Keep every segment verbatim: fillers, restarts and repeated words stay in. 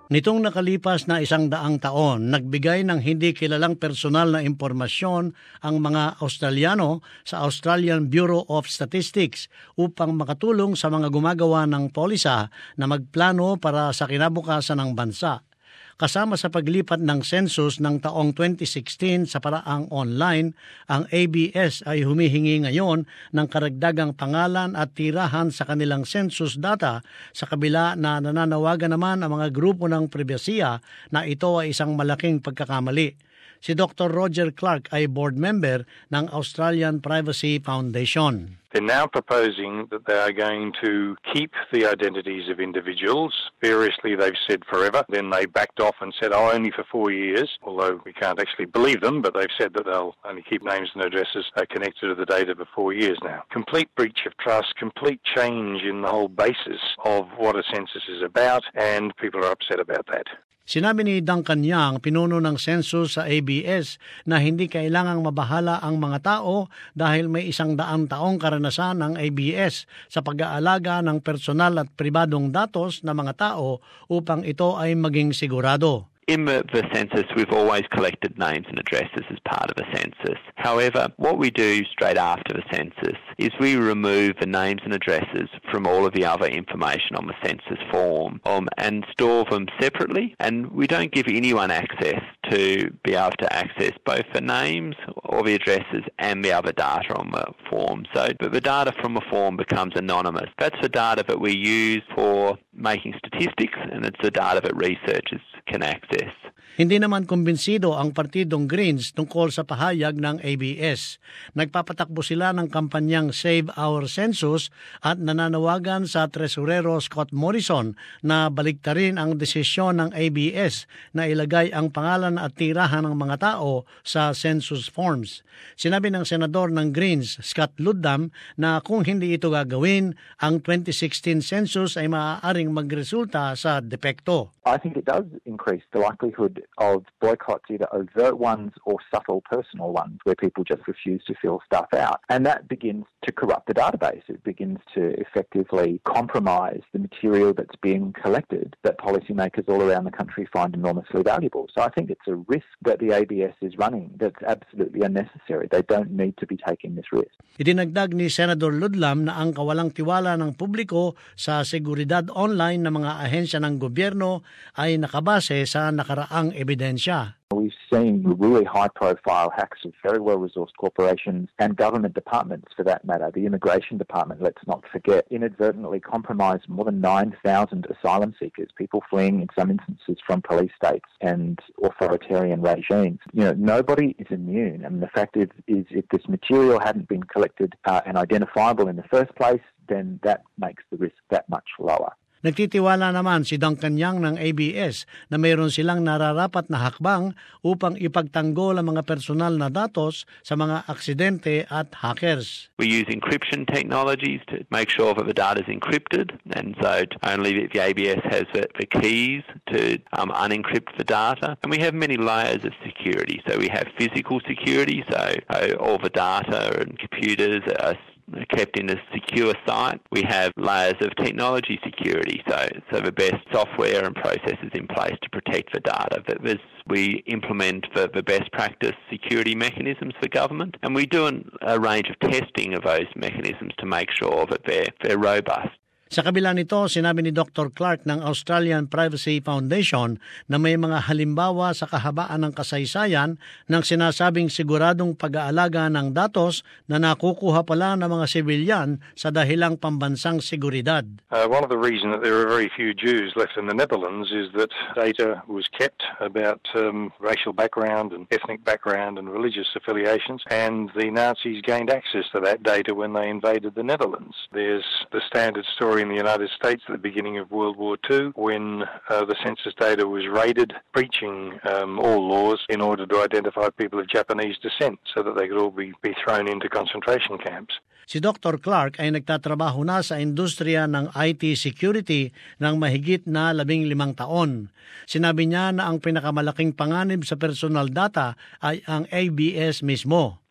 Nitong nakalipas na isang daang taon, nagbigay ng hindi kilalang personal na impormasyon ang mga Australiano sa Australian Bureau of Statistics upang makatulong sa mga gumagawa ng polisa na magplano para sa kinabukasan ng bansa. Kasama sa paglipat ng census ng taong twenty sixteen sa paraang online, ang A B S ay humihingi ngayon ng karagdagang pangalan at tirahan sa kanilang census data sa kabila na nananawagan naman ang mga grupo ng pribasiya na ito ay isang malaking pagkakamali. Si Doctor Roger Clark ay board member ng Australian Privacy Foundation. They're now proposing that they are going to keep the identities of individuals. Variously, they've said forever. Then they backed off and said, oh, only for four years, although we can't actually believe them, but they've said that they'll only keep names and addresses uh, connected to the data for four years now. Complete breach of trust, complete change in the whole basis of what a census is about, and people are upset about that. Sinabi ni Duncan Yang, pinuno ng census sa A B S, na hindi kailangang mabahala ang mga tao dahil may isang daang taong karanasan ng A B S sa pag-aalaga ng personal at pribadong datos ng mga tao upang ito ay maging sigurado. In the, the census, we've always collected names and addresses as part of a census. However, what we do straight after the census is we remove the names and addresses from all of the other information on the census form um, and store them separately. And we don't give anyone access to be able to access both the names or the addresses and the other data on the form. So but the data from the form becomes anonymous. That's the data that we use for making statistics, and it's the data that researchers can access. Hindi naman kumbinsido ang Partidong Greens tungkol sa pahayag ng A B S. Nagpapatakbo sila ng kampanyang Save Our Census at nananawagan sa Tresurero Scott Morrison na baliktarin ang desisyon ng A B S na ilagay ang pangalan at tirahan ng mga tao sa census forms. Sinabi ng Senador ng Greens, Scott Ludlam, na kung hindi ito gagawin, ang twenty sixteen census ay maaaring magresulta sa depekto. I think it does increase the likelihood of boycotts, either overt ones or subtle personal ones, where people just refuse to fill stuff out. And that begins to corrupt the database. It begins to effectively compromise the material that's being collected that policymakers all around the country find enormously valuable. So I think it's a risk that the A B S is running that's absolutely unnecessary. They don't need to be taking this risk. Idinagdag ni Senador Ludlam na ang kawalang tiwala ng publiko sa seguridad online ng mga ahensya ng gobyerno ay nakabase sa nakaraang ebidensya. We've seen really high-profile hacks of very well-resourced corporations and government departments, for that matter. The Immigration Department, let's not forget, inadvertently compromised more than nine thousand asylum seekers, people fleeing in some instances from police states and authoritarian regimes. You know, nobody is immune. I mean, the fact is, is if this material hadn't been collected uh, and identifiable in the first place, then that makes the risk that much lower. Nagtitiwala naman si Duncan Yang ng A B S na mayroon silang nararapat na hakbang upang ipagtanggol ang mga personal na datos sa mga aksidente at hackers. We use encryption technologies to make sure that the data is encrypted, and so only the A B S has the, the keys to um, unencrypt the data. And we have many layers of security. So we have physical security, so uh, all the data and computers are kept in a secure site. We have layers of technology security, so so the best software and processes in place to protect the data. But we implement the, the best practice security mechanisms for government, and we do an, a range of testing of those mechanisms to make sure that they're, they're robust. Sa kabila nito, sinabi ni Doctor Clark ng Australian Privacy Foundation na may mga halimbawa sa kahabaan ng kasaysayan ng sinasabing siguradong pag-aalaga ng datos na nakukuha pala ng mga sibilyan sa dahilang pambansang seguridad. Uh, one of the reasons that there are very few Jews left in the Netherlands is that data was kept about um, racial background and ethnic background and religious affiliations, and the Nazis gained access to that data when they invaded the Netherlands. There's the standard story in the United States at the beginning of World War Two when uh, the census data was raided, breaching um, all laws in order to identify people of Japanese descent so that they could all be, be thrown into concentration camps. Si Doctor Clark ay nagtatrabaho na sa industriya ng I T security ng mahigit na labing limang taon. Sinabi niya na ang pinakamalaking panganib sa personal data ay ang A B S mismo.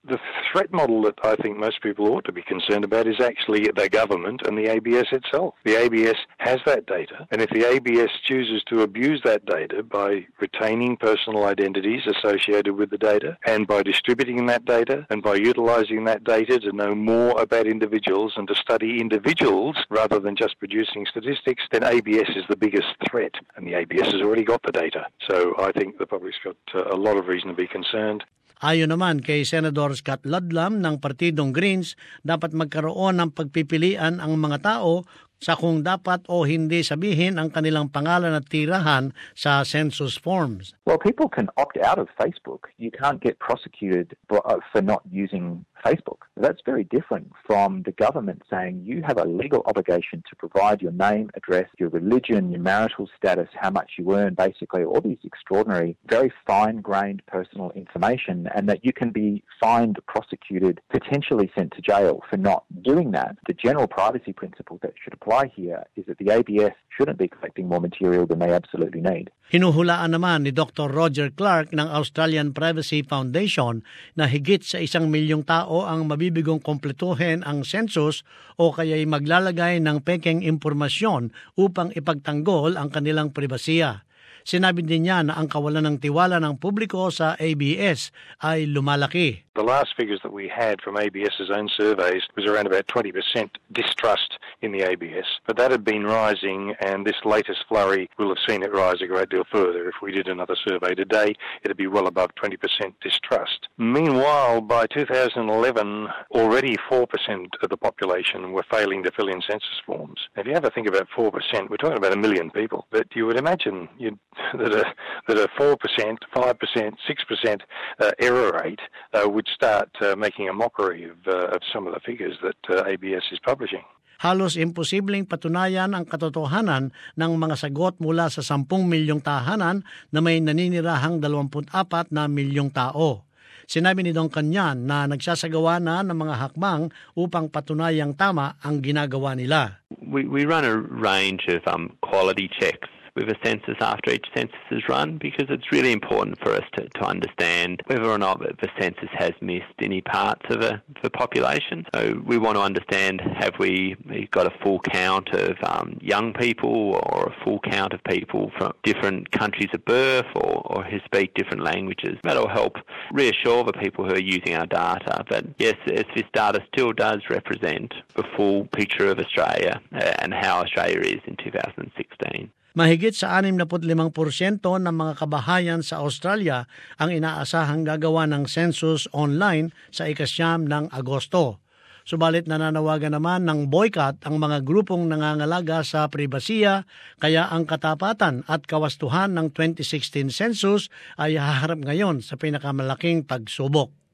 The threat model that I think most people ought to be concerned about is actually the government and the A B S itself. The A B S has that data, and if the A B S chooses to abuse that data by retaining personal identities associated with the data, and by distributing that data, and by utilising that data to know more about individuals and to study individuals rather than just producing statistics, then A B S is the biggest threat, and the A B S has already got the data. So I think the public's got uh, a lot of reason to be concerned. Ayon naman kay Senator Scott Ludlam ng Partidong Greens, dapat magkaroon ng pagpipilian ang mga tao sa kung dapat o hindi sabihin ang kanilang pangalan at tirahan sa census forms. Well, people can opt out of Facebook. You can't get prosecuted for not using Facebook. That's very different from the government saying you have a legal obligation to provide your name, address, your religion, your marital status, how much you earn, basically all these extraordinary, very fine-grained personal information, and that you can be fined, prosecuted, potentially sent to jail for not doing that. The general privacy principle that should apply here is that the A B S shouldn't be collecting more material than they absolutely need. Hinuhulaan naman ni Doctor Roger Clark ng Australian Privacy Foundation na higit sa isang milyong tao ang mabibigong kompletuhin ang census o kaya'y maglalagay ng pekeng impormasyon upang ipagtanggol ang kanilang pribasiya. Sinabi din niya na ang kawalan ng tiwala ng publiko sa A B S ay lumalaki. The last figures that we had from ABS's own surveys was around about twenty percent distrust in the A B S. But that had been rising, and this latest flurry will have seen it rise a great deal further. If we did another survey today, it would be well above twenty percent distrust. Meanwhile, by two thousand eleven, already four percent of the population were failing to fill in census forms. If you ever think about four percent, we're talking about a million people. But you would imagine you'd, that a that a four percent, five percent, six percent uh, error rate uh, would start uh, making a mockery of, uh, of some of the figures that uh, A B S is publishing. Halos imposibleng patunayan ang katotohanan ng mga sagot mula sa sampung milyong tahanan na may naninirahang dalawamput apat na milyong tao. Sinabi ni Duncan Yan na nagsasagawa na ng mga hakbang upang patunayang tama ang ginagawa nila. We, we run a range of um, quality checks with a census after each census is run, because it's really important for us to, to understand whether or not the census has missed any parts of a, the population. So we want to understand, have we got a full count of um, young people or a full count of people from different countries of birth or, or who speak different languages. That will help reassure the people who are using our data that, yes, this data still does represent the full picture of Australia and how Australia is in two thousand sixteen. Mahigit sa sixty-five percent ng mga kabahayan sa Australia ang inaasahang gagawa ng census online sa ikasyam ng Agosto. Subalit nananawagan naman ng boycott ang mga grupong nangangalaga sa pribasiya, kaya ang katapatan at kawastuhan ng twenty sixteen census ay haharap ngayon sa pinakamalaking pagsubok.